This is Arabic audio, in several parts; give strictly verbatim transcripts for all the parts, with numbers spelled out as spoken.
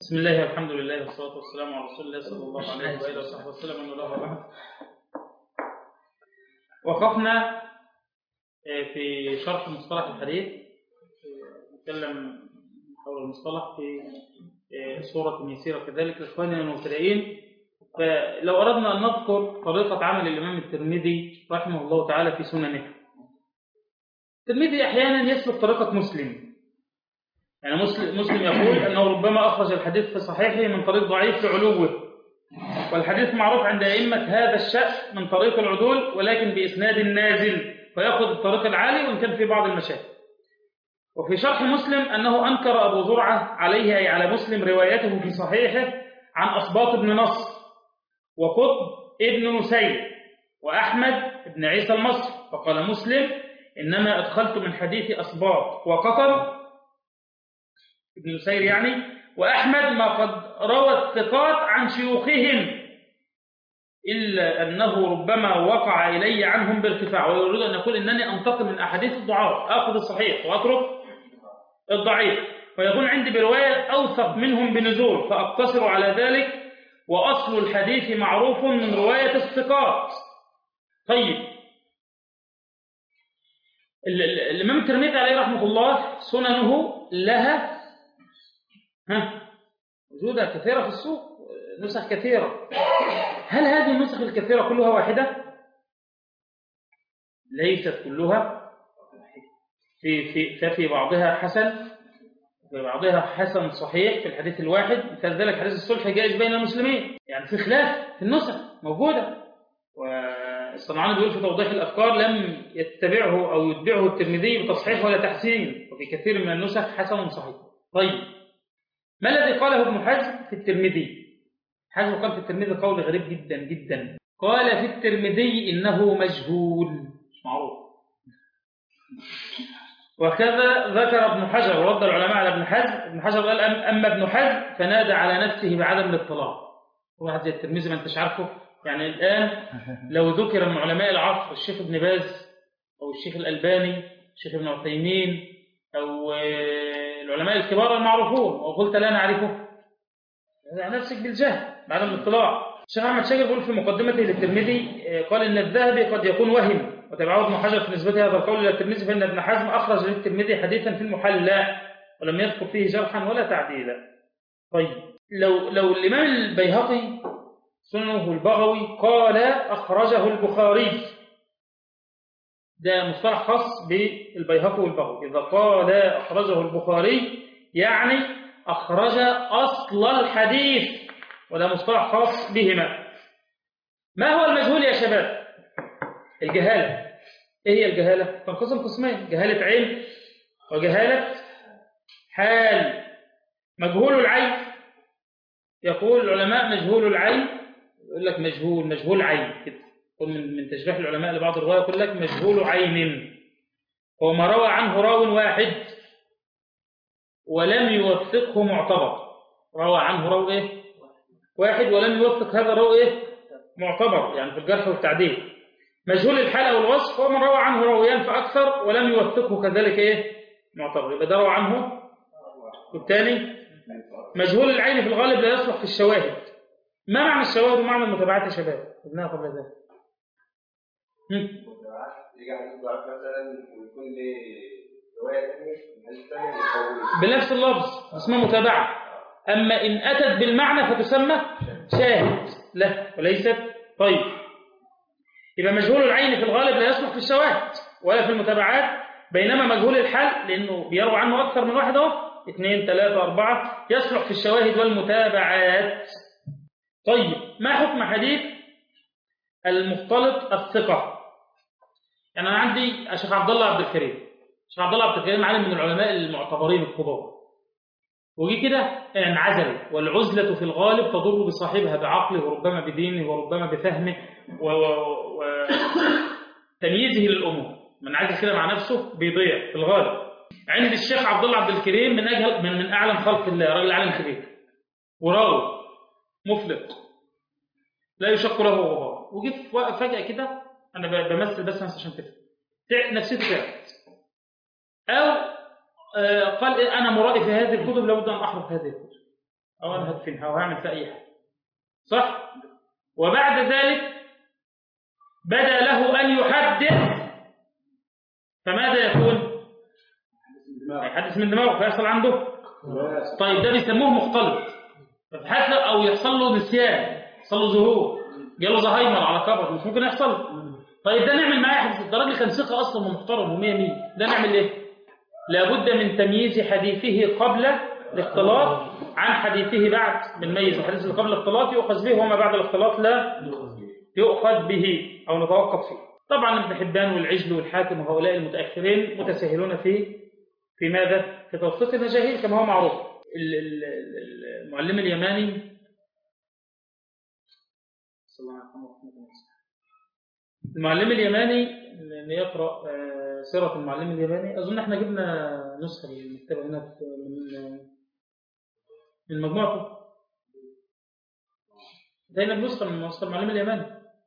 بسم الله والحمد لله والصلاة والسلام على رسول الله صلى الله عليه وآله وصحبه وسلم أنه له بعد. وقفنا في شرح مصطلح الحديث، نتكلم حول المصطلح في صورة يسيرة كذلك لإخواننا المبتدئين. فلو أردنا أن نذكر طريقة عمل الإمام الترمذي رحمه الله تعالى في سننه، الترمذي أحيانا يسلك طريقة مسلم. يعني مسلم, مسلم يقول أنه ربما أخرج الحديث في صحيحه من طريق ضعيف لعلوه، والحديث معروف عند أئمة هذا الشأن من طريق العدول ولكن بإسناد نازل، فيأخذ الطريق العالي وإن كان في بعض المشاكل. وفي شرح مسلم أنه أنكر أبو زرعة عليه أي على مسلم روايته في صحيحه عن أصباط بن نصر وقطب ابن نسير وأحمد بن عيسى المصري، فقال مسلم إنما أدخلت من حديث أصباط وقطب ابن نسير يعني وأحمد ما قد روى الثقات عن شيوخهم، إلا أنه ربما وقع إلي عنهم بارتفاع، ويريد أن يقول إنني أنتقل من أحاديث الضعاف، أخذ الصحيح وأترك الضعيف، فيكون عندي برواية أوثق منهم بنزول فأقتصر على ذلك، وأصل الحديث معروف من رواية الثقات. طيب، الإمام الترمذي عليه رحمه الله سننه لها ها وجودها كثيرة في السوق، نسخ كثيرة. هل هذه النسخ الكثيرة كلها واحدة؟ ليست كلها، في في ففي بعضها حسن، في بعضها حسن صحيح في الحديث الواحد، مثل ذلك حديث الصلح جائز بين المسلمين، يعني في خلاف في النسخ موجودة. والصنعاني بيقول في توضيح الأفكار لم يتبعه أو يتبعه الترمذي بتصحيح ولا تحسين، وفي كثير من النسخ حسن صحيح. طيب، ما الذي قاله ابن حزم في الترمذي؟ حزم قال في الترمذي قول غريب جدا جدا، قال في الترمذي إنه مجهول مش معروف. وكذا ذكر ابن حجر ورد العلماء على ابن حزم. ابن حجر قال أما ابن حزم فنادى على نفسه بعدم الاطلاع. واحد زي الترمذي ما انتش عارفه، يعني الآن لو ذكر من علماء العصر الشيخ ابن باز أو الشيخ الألباني الشيخ ابن عثيمين أو العلماء الكبار المعروفون وقلت لا نعرفه، نفسك بالجهل بعدم الاطلاع. الشيخ أحمد شاكر يقول في مقدمته للترمذي قال إن الذهبي قد يكون وهم، وتبعه ابن حجر في نسبة هذا القول إلى الترمذي، فإن ابن حزم أخرج للترمذي حديثا في المحلى ولم يذكر فيه جرحا ولا تعديلا. طيب، لو لو الإمام البيهقي سننه البغوي قال أخرجه البخاري، ده مصطلح خاص بالبيهقي والبغوي، إذا قال أخرجه البخاري يعني أخرج أصل الحديث، وده مصطلح خاص بهما. ما هو المجهول يا شباب؟ الجهالة. إيه هي الجهالة؟ تنقسم قسمين، جهالة علم وجهالة حال. مجهول العين، يقول العلماء مجهول العين، يقول لك مجهول مجهول عين كده، من من تشريح العلماء لبعض الرواية يقول لك مجهول عين هو ما روى عنه راو واحد ولم يوثقه معتبر، روى عنه راو ايه واحد ولم يوثق هذا راو ايه معتبر، يعني في الجرح والتعديل. مجهول الحال او الوصف هو من روى عنه راويان فاكثر ولم يوثقه كذلك ايه معتبر، يبقى ده روى عنه. والثاني مجهول العين في الغالب لا يصلح في الشواهد. ما معنى الشواهد ومعنى المتابعات يا شباب؟ قلناها قبل ذلك. بنفس اللفظ اسمها متابعة، أما إن أتت بالمعنى فتسمى شاهد له وليست. طيب، يبقى مجهول العين في الغالب لا يصلح في الشواهد ولا في المتابعات، بينما مجهول الحال لأنه بيروى عنه أكثر من واحد أهو، اثنين ثلاثة أربعة، يصلح في الشواهد والمتابعات. طيب، ما حكم حديث المختلط الثقة؟ يعني أنا عندي الشيخ عبد الله عبد الكريم، الشيخ عبد الله عبد الكريم عالم من العلماء المعتبرين الكبار، وجي كده انعزل، والعزلة في الغالب تضر بصاحبها بعقله وربما بدينه وربما بفهمه وتمييزه للأمور. من عزل كده مع نفسه بيضيع في الغالب. عند الشيخ عبد الله عبد الكريم من أجل من, من أعلم خلق الله، راجل عالم كبير وراوي مفلق لا يشق له غبار، وجي فجأة كده، أنا بمثل بس عشان تفهم، نفسيته تعبت، أو قال أنا مرائي في هذه الكتب لابد أن أحرف هذه الكتب، أو أنا هدفنها أو هعمل في أي حاجة، صح؟ وبعد ذلك بدأ له أن يحدث، فماذا يكون؟ يحدث من دماغه فيحصل عنده. طيب ده بيسموه مختلط، فحتى أو يحصل له نسيان، يحصل له ظهور، جاله زهايمر على كبر، مش ممكن يحصل. طيب ده نعمل معاه حديث الدرجة اللي كان ثقة أصلا ومحترم ومية مية، ده نعمل إيه؟ لابد من تمييز حديثه قبل الاختلاط عن حديثه بعد. بنميز الحديث اللي قبل الاختلاط يؤخذ به، وما بعد الاختلاط لا يؤخذ به أو نتوقف فيه. طبعا ابن حبان والعجل والحاكم وهؤلاء المتأخرين متساهلون في في ماذا؟ في توثيق المجاهيل كما هو معروف. المعلم اليماني المعلم اليماني اللي يقرأ سيرة المعلم اليماني، أظن احنا جبنا نسخة من المكتبة هنا من من مجموعته، دينا بنسخة من نسخة المعلم اليماني.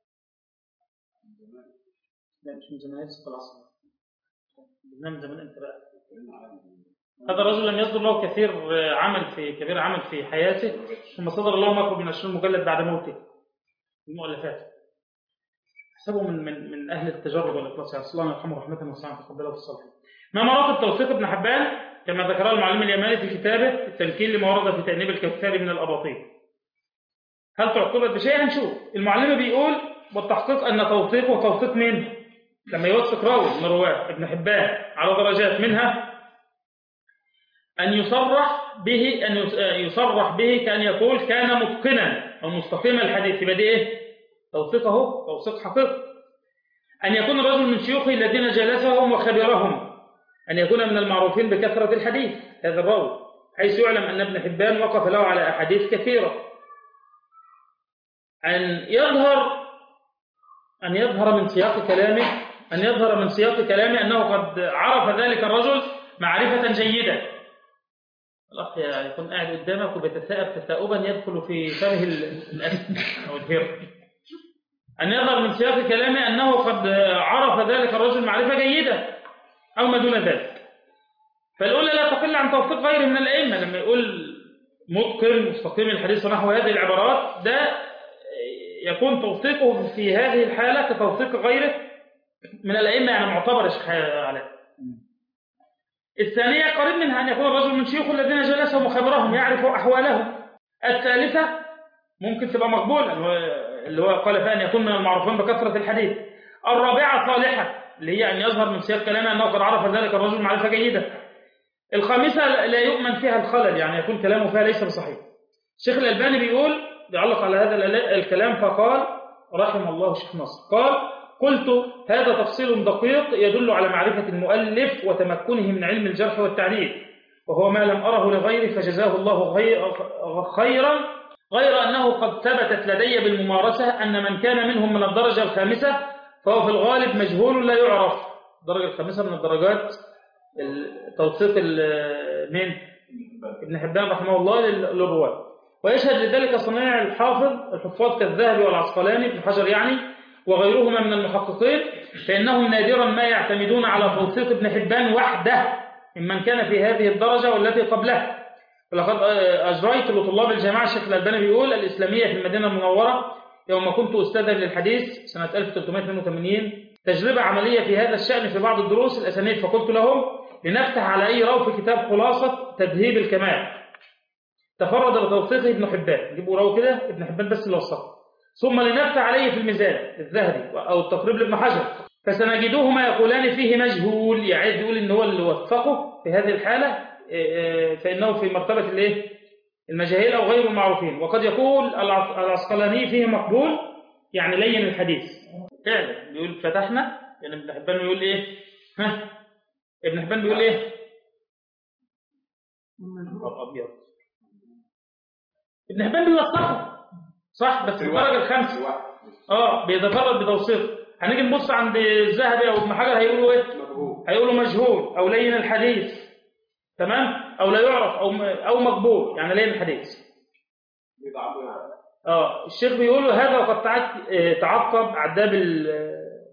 لا مش من زمان، لسه في العصر، جبناه من زمان. انت بقى هذا الرجل لم يصدر له كثير عمل في كبير عمل في حياته، ثم صدر له ما يقرب من عشرين مجلد بعد موته المؤلفات. حسبه من من من اهل التجرد والاخلاص، يعني الله يرحمه رحمه واسعه تقبله في الصالحين. ما مراتب توثيق ابن حبان كما ذكره المعلم اليماني في كتابه التمكين لما ورد في تأنيب الكفار من الاباطيل. هل تعقبت بشيء؟ هنشوف. المعلم بيقول والتحقيق ان توثيقه توثيق منه لما يوثق راوي من رواه ابن حبان على درجات، منها أن يصرح به أن يصرح به كأن يقول كان متقنا أو مستقيم الحديث، يبقى دي إيه؟ توثيقه توثيق حقيقي. أن يكون الرجل من شيوخه الذين جلسهم وخبرهم، أن يكون من المعروفين بكثرة الحديث هذا الراوي، حيث يعلم أن ابن حبان وقف له على أحاديث كثيرة. أن يظهر أن يظهر من سياق كلامه أن يظهر من سياق كلامه أنه قد عرف ذلك الرجل معرفة جيدة. الأخ يكون قاعد قدامك وبيتثاءب تثاؤبا يدخل في فمه الأسد أو الهر. أن يظهر من سياق كلامه أنه قد عرف ذلك الرجل معرفة جيدة أو ما دون ذلك. فالأولى لا تقل عن توثيق غيره من الأئمة، لما يقول متقن مستقيم الحديث ونحو هذه العبارات، ده يكون توثيقه في هذه الحالة كتوثيق غيره من الأئمة، يعني معتبر يا شيخ علاء. الثانية قريب منها أن يكون الرجل من شيوخ الذين جلسهم وخبرهم يعرف أحوالهم. الثالثة ممكن تبقى مقبولة اللي هو قال فيها أن يكون من المعروفين بكثرة الحديث. الرابعة صالحة اللي هي أن يظهر من سياق كلامه أنه قد عرف ذلك الرجل معرفة جيدة. الخامسة لا يؤمن فيها الخلل، يعني يكون كلامه فيها ليس بصحيح. الشيخ الألباني بيقول بيعلق على هذا الكلام فقال رحم الله الشيخ ناصر، قال قلت هذا تفصيل دقيق يدل على معرفة المؤلف وتمكنه من علم الجرح والتعديل، وهو ما لم أره لغيره فجزاه الله خيرا، غير أنه قد ثبتت لدي بالممارسة أن من كان منهم من الدرجة الخامسة فهو في الغالب مجهول لا يعرف. الدرجة الخامسة من الدرجات توثيق من ابن حبان رحمه الله للرواة. ويشهد لذلك صنيع الحافظ الحفاظ كالذهبي والعسقلاني ابن حجر يعني وغيرهما من المحققين، فإنهم نادرا ما يعتمدون على توثيق ابن حبان وحده ممن كان في هذه الدرجة والتي قبلها. ولقد أجريت لطلاب الجامعة الشيخ الألباني بيقول الإسلامية في المدينة المنورة يوم كنت أستاذا للحديث سنة ألف وثلاثمائة واثنين وثمانين تجربة عملية في هذا الشأن في بعض الدروس الأسانيد، فقلت لهم لنفتح على أي راو في كتاب خلاصة تذهيب الكمال تفرد بتوثيقه ابن حبان، جيبوا راو كده ابن حبان بس اللي وثقه، ثم لنفتح عليه في الميزان الذهبي أو التقريب لابن حجر فسنجدوهما يقولان فيه مجهول، يعني يقول إن هو اللي وثقه في هذه الحالة فإنه في مرتبة الايه المجاهيل أو غير المعروفين. وقد يقول العسقلاني فيه مقبول يعني لين الحديث فعلا. بيقول فتحنا يعني ابن حبان بيقول إيه ها ابن حبان بيقول إيه أبيض ابن حبان بيوثقه صح بس الدرجة الخامسة اه بيتفرد بتوثيقه. هنيجي نبص عند الذهبي أو ابن حجر هيقولوا إيه هيقولوا مجهول أو لين الحديث تمام أو لا يعرف أو أو مقبول يعني لين الحديث. اه الشيخ بيقول هذا وقد تعقب عداب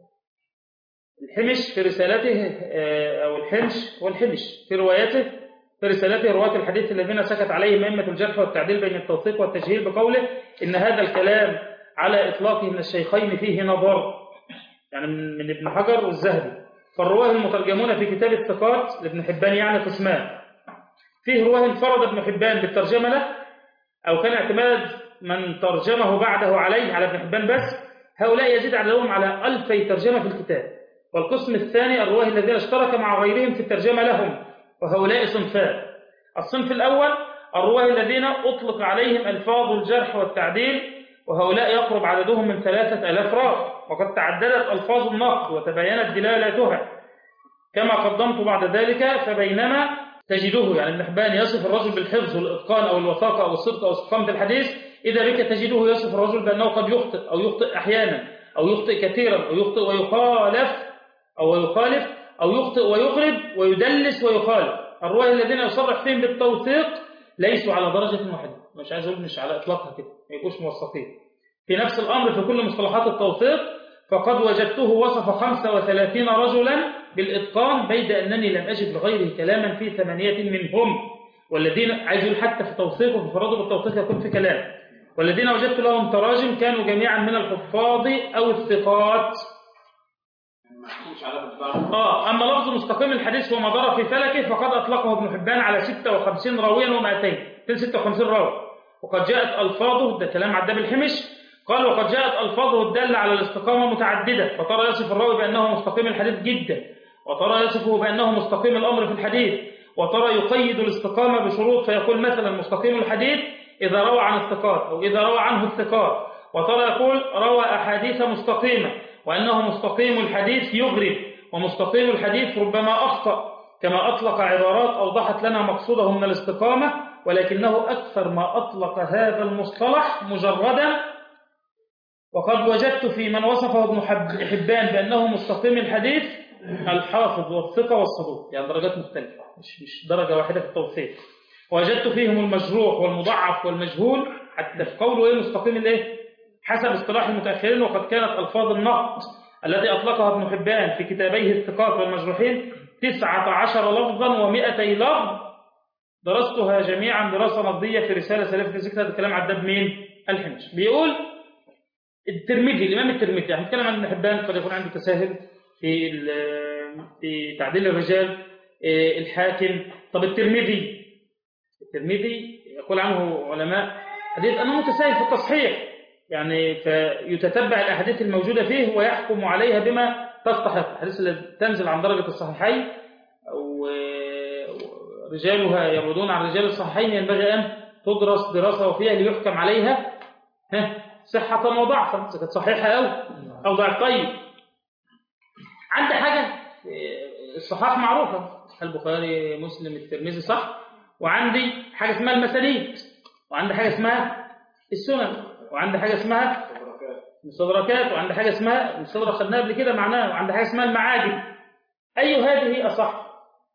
الحمش في رسالته أو الحمش والحمش في روايته في رسالته رواة الحديث الذين سكت عليهم أئمة الجرح والتعديل بين التوثيق والتجهيل بقوله إن هذا الكلام على إطلاقه من الشيخين فيه نظر، يعني من ابن حجر والذهبي. فالرواه المترجمون في كتاب الثقات لابن حبان يعني قسمان: فيه رواه انفرد ابن حبان بالترجمة له أو كان اعتماد من ترجمه بعده عليه على ابن حبان بس، هؤلاء يزيد عددهم على ألفي ترجمة في الكتاب. والقسم الثاني الرواه الذين اشترك مع غيرهم في الترجمة لهم، وهؤلاء صنفان: الصنف الأول الرواه الذين أطلق عليهم ألفاظ الجرح والتعديل، وهؤلاء يقرب عددهم من ثلاثة آلاف راوي، وقد تعددت ألفاظ النقد وتباينت دلالاتها كما قدمت بعد ذلك. فبينما تجده يعني ابن حبان يصف الرجل بالحفظ والإتقان أو الوثاقة أو الصدق أو استقامة الحديث، إذا بك تجده يصف الرجل بأنه قد يخطئ أو يخطئ أحيانا أو يخطئ كثيرا أو يخطئ ويخالف أو يخالف أو يخطئ ويقرب ويدلس ويخالف. الرواة الذين يصرح فيهم بالتوثيق ليسوا على درجة واحدة، مش عايز أقول مش على إطلاقها كده، ما يبقوش موثقين في نفس الأمر في كل مصطلحات التوثيق. فقد وجدته وصف خمسة وثلاثين رجلا بالإتقان بيد أنني لم أجد لغيره كلاما في ثمانية منهم، والذين عايزوا حتى في توثيقه في فرضه بالتوثيق يكون في كلام، والذين وجدت لهم تراجم كانوا جميعا من الحفاظ أو الثقات. آه أما لفظ مستقيم الحديث وما دار في فلكه فقد أطلقه ابن حبان على ستة وخمسين راويا ومائتين ستة وخمسين راوي، وقد جاءت ألفاظه، ده كلام عداب الحمش، قال وقد جاءت ألفاظه الدالة على الاستقامة متعددة، فترى يصف الراوي بأنه مستقيم الحديث جدا، وترى يصفه بأنه مستقيم الأمر في الحديث، وترى يقيد الاستقامة بشروط فيقول مثلا مستقيم الحديث إذا روى عن الثقات أو إذا روى عنه الثقات، وترى يقول روى أحاديث مستقيمة، وأنه مستقيم الحديث يغرب، ومستقيم الحديث ربما أخطأ، كما أطلق عبارات أوضحت لنا مقصوده من الاستقامة، ولكنه أكثر ما أطلق هذا المصطلح مجردا. وقد وجدت في من وصفه ابن حبان بأنه مستقيم الحديث الحافظ والثقة والصدوق، يعني درجات مختلفة مش, مش درجة واحدة في التوثيق. وجدت فيهم المجروح والمضعف والمجهول، حتى في قوله إيه مستقيم الإيه حسب اصطلاح المتأخرين. وقد كانت ألفاظ النقد التي أطلقها ابن حبان في كتابيه الثقات والمجروحين تسعة عشر لفظا ومئتي لفظ، درستها جميعا دراسة نقدية في رسالة سلفية ذكر. هذا الكلام عداب مين؟ الحمش. بيقول الترمذي الإمام الترمذي، يعني نتكلم عن ابن حبان قد يكون عنده تساهل في في تعديل الرجال، الحاكم. طب الترمذي الترمذي يقول عنه علماء حديث أنه متساهل في التصحيح، يعني فيتتبع الأحاديث الموجودة فيه ويحكم عليها بما تستحق. الحديث التي تنزل عن درجة الصحيحين أو رجالها يرودون عن رجال الصحيحين ينبغي أن تدرس دراسة وفيها ليحكم عليها صحة وضعفا، إذا كانت صحيحة أو أو ضعف. طيب عندي حاجة الصحاح معروفة، البخاري مسلم الترمذي صح، وعندي حاجة اسمها المسانيد، وعندي حاجة اسمها السنن، وعندي حاجة اسمها المستدركات، وعندي حاجة اسمها المستدرك خدناها قبل كده معناها، وعندي حاجة اسمها المعاجم. أي هذه أصح؟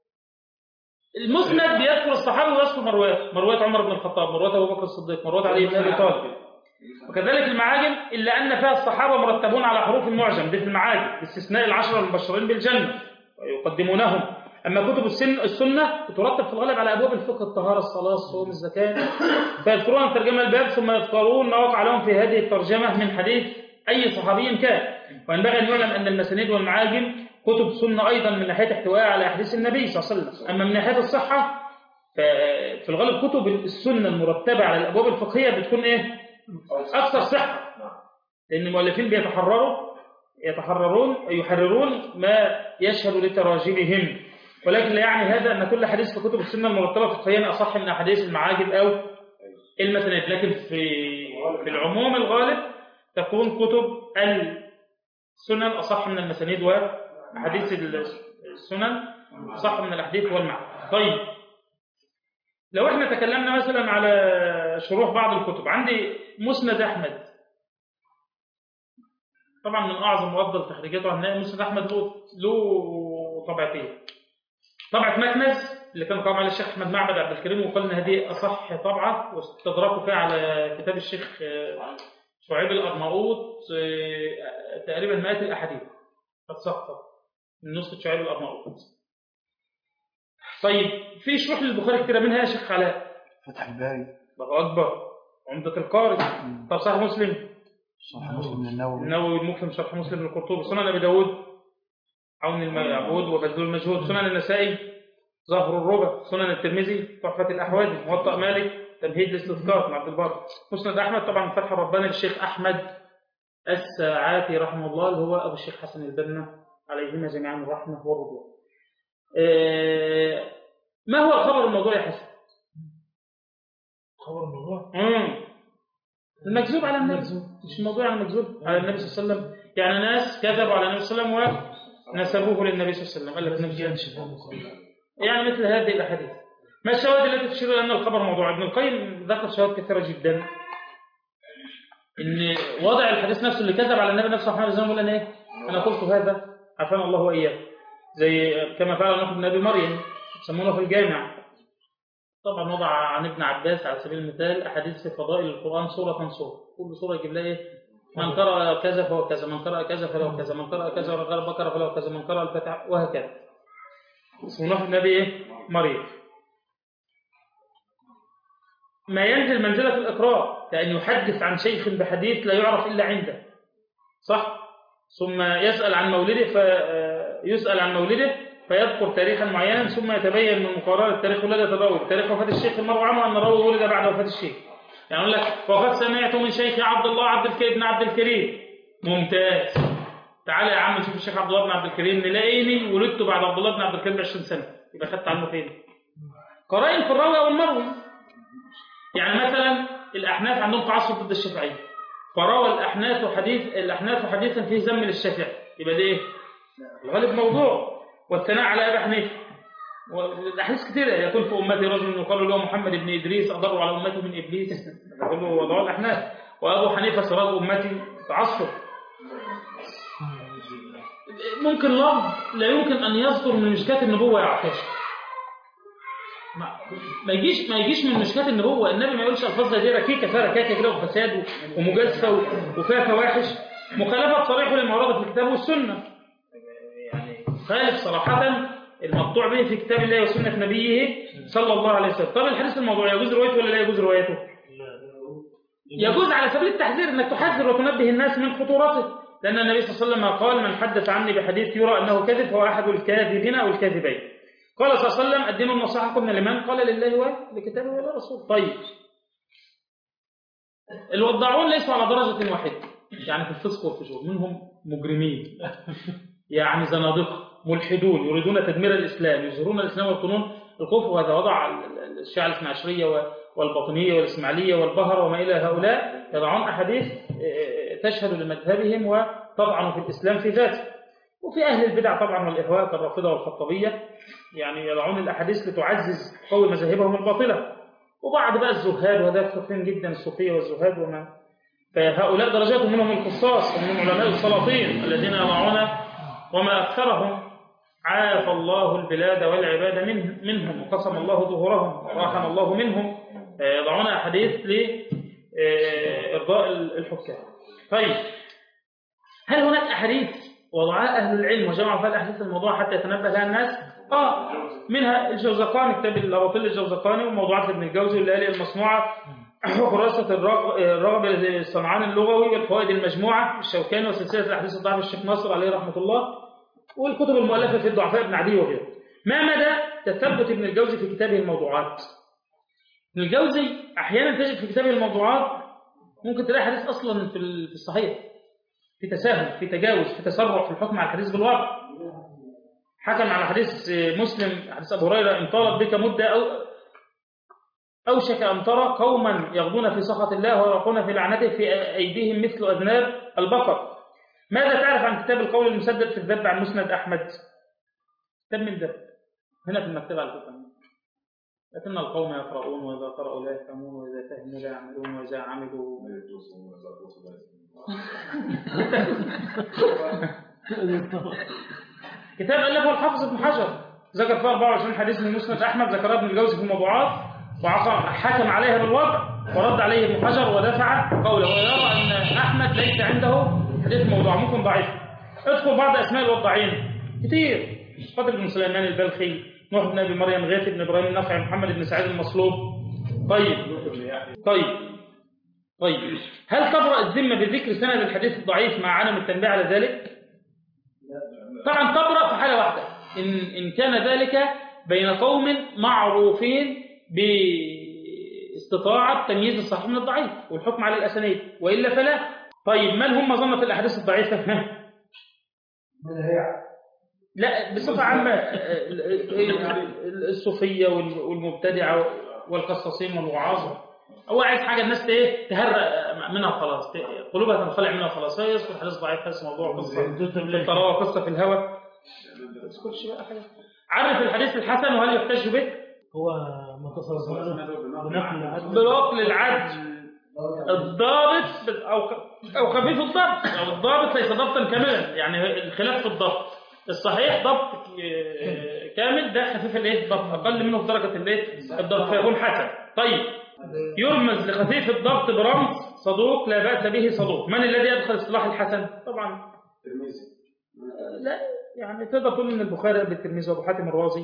المسند بيذكر الصحابة ويذكر مروات، مروات عمر بن الخطاب، مروات أبو بكر الصديق، مروات علي بن أبي طالب. وكذلك المعاجم إلا أن فيها الصحابة مرتبون على حروف المعجم، دي في المعاجم باستثناء العشرة المبشرين بالجنة ويقدمونهم. أما كتب السن السنة ترتب في الغالب على أبواب الفقه، الطهارة، الصلاة، الصوم، الزكاة، فيذكرون ترجمة الباب ثم يذكرون ما وقع لهم في هذه الترجمة من حديث أي صحابي كان. وينبغي أن يعلم أن المسانيد والمعاجم كتب سنة أيضا من ناحية احتوائها على أحاديث النبي صلى الله عليه وسلم. أما من ناحية الصحة ففي الغالب كتب السنة المرتبة على الأبواب الفقهية بتكون إيه؟ أكثر صحة، لأن المؤلفين بيتحرروا يتحررون يحررون ما يشهد لتراجمهم، ولكن لا يعني هذا أن كل حديث في كتب السنة المرتبة فقهيا أصح من أحاديث المعاجم أو المسانيد. لكن في في العموم الغالب تكون كتب السنن أصح من المسانيد، وأحاديث السنن أصح من الأحاديث والمعاجم. طيب لو احنا تكلمنا مثلا على شروح بعض الكتب، عندي مسند أحمد طبعا من أعظم وأفضل تخريجاته، هنلاقي مسند أحمد له له طبعتين، طبعة مكنز اللي كان قام على الشيخ أحمد معبد عبد الكريم وقال إن هذه أصح طبعة، واستدركوا فيها على كتاب الشيخ شعيب الأرناؤوط تقريبا مئات الأحاديث قد سقطت من نسخة شعيب الأرناؤوط. طيب في شروح للبخاري كتير منها يا شيخ علاء. فتح الباري. الله أكبر. عمدة القارئ. طب صحيح مسلم. صحيح مسلم للنووي. النووي المفهم شرح مسلم للقرطبي. سنن أبي داود عون المعبود وبذل المجهود. سنن النسائي ظهر الربع. سنن الترمذي تحفة الأحوادي. موطأ مالك تمهيد الاستذكار مع عبد البر. مسند أحمد طبعا فتح الرباني للشيخ أحمد الساعاتي رحمه الله اللي هو أبو الشيخ حسن البنا عليهما جميعا الرحمة والرضوان. ما هو الخبر الموضوع يا حسن؟ خبر الموضوع؟ امم المكذوب على النبي، مش الموضوع عن المكذوب على النبي صلى الله عليه وسلم. يعني ناس كذبوا على النبي صلى الله عليه وسلم ونسبوه للنبي صلى الله عليه وسلم. قال لك النبي يعني مثل هذه الاحاديث. ما الشواهد التي تشير الى ان الخبر موضوع؟ ابن القيم ذكر شواهد كثيره جدا ان وضع الحديث نفسه اللي كذب على النبي نفسه احنا زي ما قلنا ايه؟ انا قلت هذا عافانا الله واياه، زي كما فعل نوح بن ابي مريم يسمونه في الجامع. طبعا وضع عن ابن عباس على سبيل المثال احاديث في فضائل القران سوره سوره، كل سوره يجيب لها ايه؟ من قرأ كذا فهو كذا، من قرأ كذا فله كذا، من قرأ كذا وقرأ البقره فله كذا، من قرأ الفتح وهكذا. اسمه نوح بن ابي ايه؟ مريم. ما ينزل منزله الاقرار كأن يحدث عن شيخ بحديث لا يعرف الا عنده، صح؟ ثم يسأل عن مولده فيسأل عن مولده فيذكر تاريخا معينا ثم يتبين من مقارنة التاريخ ولد تباوي تاريخ وفاة الشيخ المروي عنه أن الراوي ولد بعد وفاة الشيخ. يعني يقول لك وقد سمعت من شيخ عبد الله عبد الكريم بن عبد الكريم. ممتاز. تعالى يا عم نشوف الشيخ عبد الله بن عبد الكريم، نلاقيني ولدت بعد عبد الله بن عبد الكريم ب عشرين سنة، يبقى خدت عنه فين؟ قرائن في الراوي أو المروي. يعني مثلا الأحناف عندهم تعصب ضد الشافعية، فروى الأحناف حديث الأحناف حديثا فيه ذم للشافعي، يبقى ده إيه؟ الغالب موضوع والثناء على أبي حنيفة. والأحاديث كثيرة يكون في أمتي رجل يقال له محمد بن إدريس أضر على أمته من إبليس، يقول له وضع الأحناف. وأبو حنيفة سراج أمتي تعصب. ممكن لفظ لا يمكن أن يصدر من مشكات النبوة يا عكاش. ما يجيش ما يجيش من مشكات النبوة. النبي ما يقولش الفاظ دي ركيكه فيها ركاكه كده وفساد ومجازفه وفيها فواحش، مخالفه صريحه لما ورد في الكتاب والسنه. يعني خالف صراحه المقطوع به في كتاب الله وسنه نبيه صلى الله عليه وسلم. طب الحديث الموضوع يجوز روايته ولا لا يجوز روايته؟ يجوز على سبيل التحذير، انك تحذر وتنبه الناس من خطورته، لان النبي صلى الله عليه وسلم قال من حدث عني بحديث يرى انه كذب فهو احد الكاذبين او الكاذبين. قال صلى الله عليه وسلم الدين النصيحة قلنا لمن؟ قال لله ولكتابه ولرسوله. طيب الوضاعون ليسوا على درجة واحدة، يعني في الفسق والفجور منهم مجرمين يعني زنادقة ملحدون يريدون تدمير الإسلام، يظهرون الإسلام والقانون الكفر. وهذا وضع الشيعة الاثنى عشرية والباطنية والإسماعيلية والبهر وما إلى هؤلاء يضعون أحاديث تشهد لمذهبهم وتطعن في الإسلام في ذاته. وفي أهل البدع طبعا والإهواء كالرافضة والخطابية يعني يضعون الأحاديث لتعزز قوي مذاهبهم الباطلة. وبعض بقى الزهاد وهذا كثير جدا الصوفية والزهاد وما فهؤلاء درجاتهم منهم القصاص ومنهم علماء السلاطين الذين يضعون وما أكثرهم عاف الله البلاد والعباد من منهم وقسم الله ظهورهم ورحم الله منهم، يضعون أحاديث لإرضاء الحكام. طيب هل هناك أحاديث وضعها أهل العلم وجمعوا فيها الأحاديث الموضوع حتى يتنبه لها الناس؟ آه منها الجوزقاني كتاب الأباطيل الجوزقاني وموضوعات ابن الجوزي والليالي المصنوعة وخلاصة الرغب الصنعاني اللغوي والفوائد المجموعة الشوكاني وسلسلة الأحاديث الضعيفة الشيخ ناصر عليه رحمة الله والكتب المؤلفة في الضعفاء ابن عدي وغيره. ما مدى تثبت ابن الجوزي في كتابه الموضوعات؟ ابن الجوزي أحيانا تجد في كتابه الموضوعات ممكن تلاقي حديث أصلا في الصحيح، في تساهل، في تجاوز، في تسرع في الحكم على الحديث بالوضع. حكم على حديث مسلم حديث أبو هريرة إن طالت بك مدة أو أوشك أن ترى قوما يغضون في سخط الله ويرقون في لعنته في أيديهم مثل أذناب البقر. ماذا تعرف عن كتاب القول المسدد في الذب عن مسند أحمد؟ كتاب من ذب هنا في المكتبة على فكرة. لكن القوم يقرؤون وإذا قرأوا لا يفهمون وإذا فهموا لا يعملون وإذا عملوا كتاب ألفه الحافظ ابن حجر ذكر فيه أربعة وعشرين حديث من مسند أحمد ذكرها ابن الجوزي في الموضوعات وحكم عليها بالوضع ورد عليه ابن حجر ودفع قوله ويرى أن أحمد ليس عنده حديث موضوع ممكن ضعيف. اذكر بعض أسماء الوضاعين كثير، قدر بن سليمان البلخي، نوح بن ابي مريم، غيث بن ابراهيم النخعي، محمد بن سعيد المصلوب. طيب طيب طيب هل تبرأ الذمة بذكر سند الحديث الضعيف مع عدم التنبيه على ذلك؟ طبعا تبرأ في حالة واحدة، إن, إن كان ذلك بين قوم معروفين باستطاعة تمييز الصحيح من الضعيف والحكم على الأسانيد، وإلا فلا. طيب من هم ظنة الأحاديث الضعيفة؟ لا بصفة عامة الصوفية والمبتدعة والقصاصين والوعاظ. هو عايز حاجة الناس ايه تهرق منها خلاص، قلوبها تنخلع منها خلاص. هي يذكر حديث ضعيف، هذا موضوع قصة في الطراوة، قصة في الهوى. ما تذكرش بقى حاجة. عرف الحديث الحسن وهل يحتج به؟ هو متصل بنقل العدل الضابط أو أو خفيف الضبط، أو الضابط ليس ضبطا كاملا، يعني الخلاف في الضبط. الصحيح ضبط كامل، ده خفيف الايه الضبط، أقل منه بدرجة الايه الضبط، فيكون حسن. طيب يرمز لخفيف الضبط برمز صدوق لا بأس به صدوق. من الذي يدخل اصطلاح الحسن؟ طبعا لا، يعني تقدر تقول ان البخاري قبل الترمذي وابو حاتم الرازي،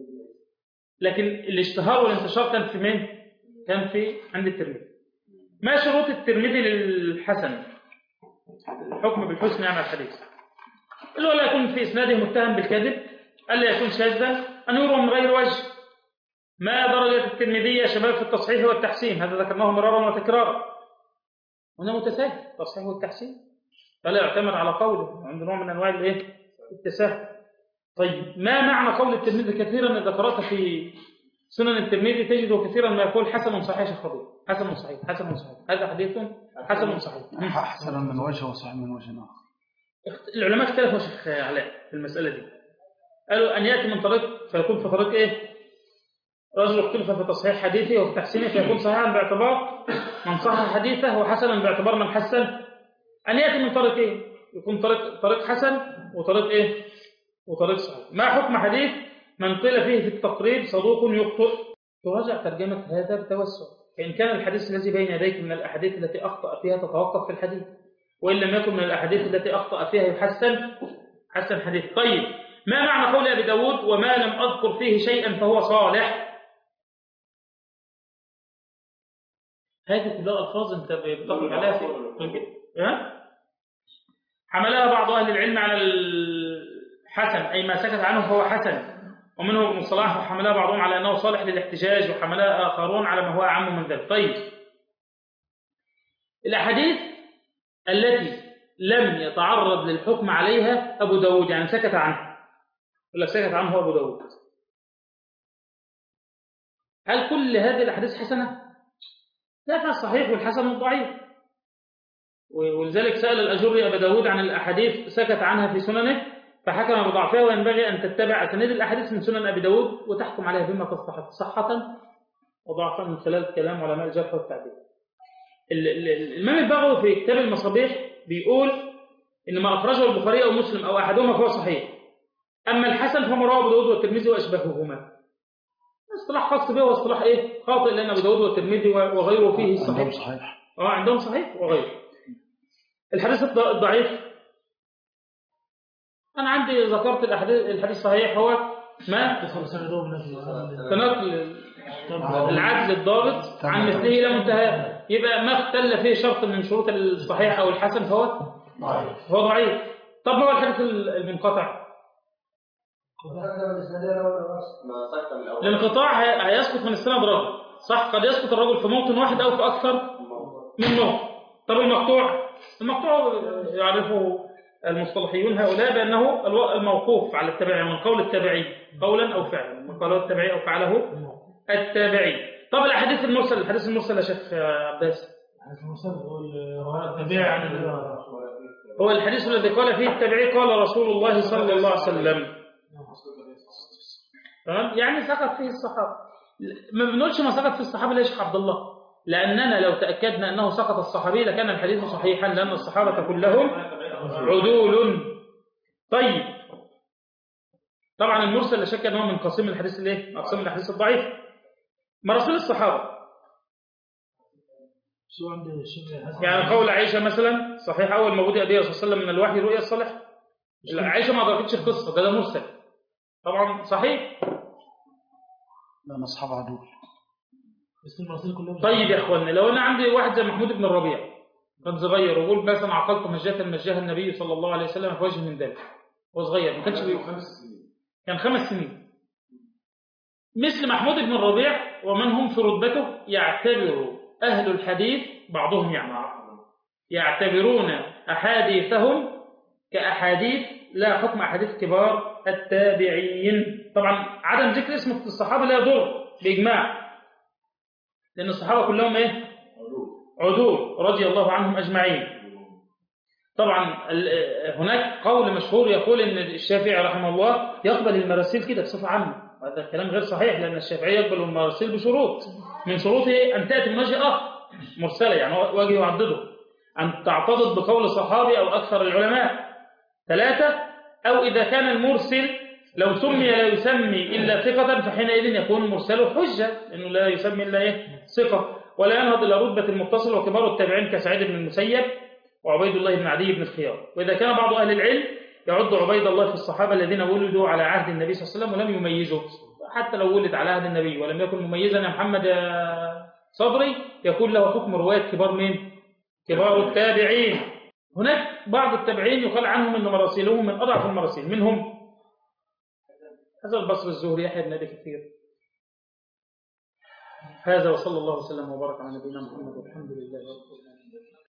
لكن الاشتهار والانتشار كان في مين؟ كان في عند الترمذي. ما شروط الترمذي للحسن؟ الحكم بالحسن يعني الحديث، اللي هو لا يكون في اسناده متهم بالكذب، الا يكون شاذا، ان يروى من غير وجه. ما درجة الترمذي يا شباب في التصحيح والتحسين؟ هذا ذكرناه مرارا وتكرارا، هنا متساهل التصحيح والتحسين، فلا يعتمد على قوله، عند نوع من انواع الايه التساهل. طيب ما معنى قول الترمذي كثيرا؟ اذا قرأت في سنن الترمذي تجده كثيرا ما يقول حسن صحيح خبير، حسن صحيح، حسن صحيح، هذا حديث حسن صحيح، حسن من وجه وصحيح من وجه آخر. العلماء اختلفوا شيخ علاء في المسألة دي، قالوا أن يأتي من طريق فيكون في طريق إيه؟ رجل اختلف في تصحيح حديثه وفي تحسينه فيكون صحيحا باعتبار من صحح حديثه وحسنا باعتبار من حسن. أن يأتي من طريق إيه؟ يكون طريق طريق حسن وطريق إيه؟ وطريق صحيح. ما حكم حديث من قيل فيه في التقريب صدوق يخطئ؟ تراجع ترجمة هذا بتوسع، فإن كان الحديث الذي بين يديك من الأحاديث التي أخطأ فيها تتوقف في الحديث، وإن لم يكن من الأحاديث التي أخطأ فيها يحسن حسن حديث. طيب ما معنى قول أبي داود وما لم أذكر فيه شيئا فهو صالح؟ هذه كلها ألفاظ أنت بتطلق عليها في ها؟ حملها بعض أهل العلم على الحسن، أي ما سكت عنه فهو حسن، ومنهم ابن صلاح، وحملها بعضهم على أنه صالح للاحتجاج، وحملها آخرون على ما هو أعم من ذلك. طيب الأحاديث التي لم يتعرض للحكم عليها أبو داود، يعني سكت عنه، ولا سكت عنه أبو داود، هل كل هذه الأحاديث حسنة؟ لا، فيها الصحيح والحسن والضعيف. ولذلك سأل الأجري أبا داود عن الأحاديث سكت عنها في سننه فحكم بضعفها، وينبغي أن تتبع أسانيد الأحاديث من سنن أبي داود وتحكم عليها بما تستحق صحة وضعفا من خلال كلام علماء الجرح والتعديل. الإمام البغوي في كتاب المصابيح بيقول إن ما أخرجه البخاري أو مسلم أو أحدهما فهو صحيح، أما الحسن فما رواه أبو داود والترمذي وأشبههما. اصطلاح خاص به واصطلاح إيه خاطئ، لأن أبو داود والترمذي وغيره فيه صحيح. عندهم صحيح اه عندهم صحيح وغيره. الحديث الضعيف أنا عندي ذكرت الحديث الحديث الصحيح هو ما تنقل العدل الضابط عن مثله إلى منتهى، يبقى ما اختل فيه شرط من شروط الصحيح أو الحسن فهو هو ضعيف. طب ما هو الحديث المنقطع؟ الانقطاع هيسقط من السند رجل، صح؟ قد يسقط الرجل في موطن واحد أو في أكثر من موطن. طب المقطوع؟ المقطوع يعرفه المصطلحيون هؤلاء بأنه الموقوف على التابعي، من قول التابعي قولا أو فعلا، من قوله التابعي أو فعله التابعي. طب الأحاديث المرسل، الحديث المرسل يا شيخ عباس، الحديث المرسل هو التابعي عن هو الحديث الذي قال فيه التابعي قال رسول الله صلى الله عليه وسلم، تمام؟ يعني سقط فيه الصحابة. ما بنقولش ما سقط فيه الصحابة ليش يا عبد الله؟ لأننا لو تأكدنا أنه سقط الصحابي لكان الحديث صحيحا، لأن الصحابة كلهم عدول. طيب طبعا المرسل لا شك أنه من قسم الحديث الايه؟ من قسم الحديث الضعيف. مراسيل الصحابة يعني قول عائشة مثلا صحيح، أول ما بدأ بها صلى الله عليه وسلم من الوحي رؤيا الصالح، عائشة ما أدركتش القصة، ده, ده مرسل طبعا صحيح. لأن أصحاب عدول. بس المراسيل كلهم. طيب يا اخوانا، لو انا عندي واحد زي محمود بن الربيع كان صغير ويقول مثلا عقلت مجاه مجاها النبي صلى الله عليه وسلم في وجه من ذلك، هو صغير ما كانش بي... كان خمس سنين. مثل محمود بن الربيع ومن هم في رتبته يعتبر أهل الحديث بعضهم يعني يعتبرون أحاديثهم كأحاديث لا حكم أحاديث كبار التابعين. طبعا عدم ذكر اسم الصحابة لا يضر بإجماع، لأن الصحابة كلهم إيه؟ عدول رضي الله عنهم أجمعين. طبعا هناك قول مشهور يقول إن الشافعي رحمه الله يقبل المراسيل كده بصفة عامة، وهذا الكلام غير صحيح، لأن الشافعي يقبل المراسيل بشروط، من شروطه أن تأتي من وجه آخر مرسلة، يعني وجه يعضده، أن تعتضد بقول صحابي أو أكثر العلماء. ثلاثة، أو إذا كان المرسل لو سمي لا يسمي إلا ثقة فحينئذ يكون مرسله حجة، لأنه لا يسمي إلا إيه؟ ثقة، ولا ينهض إلى رتبة المتصل وكبار التابعين كسعيد بن المسيب وعبيد الله بن عدي بن الخيار. وإذا كان بعض أهل العلم يعد عبيد الله في الصحابة الذين ولدوا على عهد النبي صلى الله عليه وسلم ولم يميزوا، حتى لو ولد على عهد النبي ولم يكن مميزا يا محمد يا صبري يكون له حكم رواية كبار من كبار التابعين. هناك بعض التابعين يقال عنهم أن مراسيلهم من أضعف المراسيل، منهم هذا البصري الزهري يحيى بن أبي كثير. هذا وصلى الله وسلم وبارك على نبينا محمد والحمد لله رب العالمين.